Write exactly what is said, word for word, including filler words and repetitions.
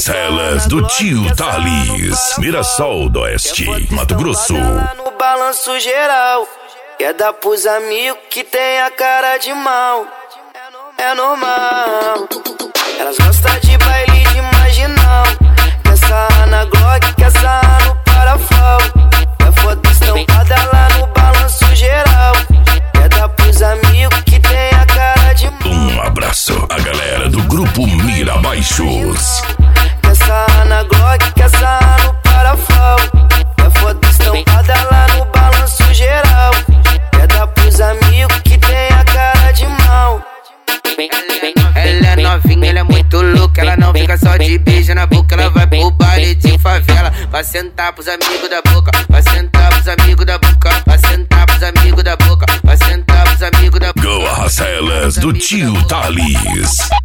Arracelas do tio Thales, Mirassol do Oeste, Mato Grosso. No balanço geral, quer dar pros amigos que tem a cara de mal. É normal. Elas gostam de baile de marginal. Quer sarrar na Glock, quer sarrar no parafal. É foto estampada lá no balanço geral. Quer dar pros amigos que tem a cara de mal. Um abraço à galera do grupo Mira Baixos. Quer sarrar na Glock, quer sarrar no parafal. É foto estampada lá no balanço geral. Quer dar pros amigos que tem a cara de mal. Ela é novinha, ela é muito louca. Ela não fica só de beijo na boca. Ela vai pro baile de favela. Vai sentar pros amigos da boca. Vai sentar pros amigos da boca. Vai sentar pros amigos da boca. Vai sentar pros amigos da boca. Go Arracelas do tio Thales.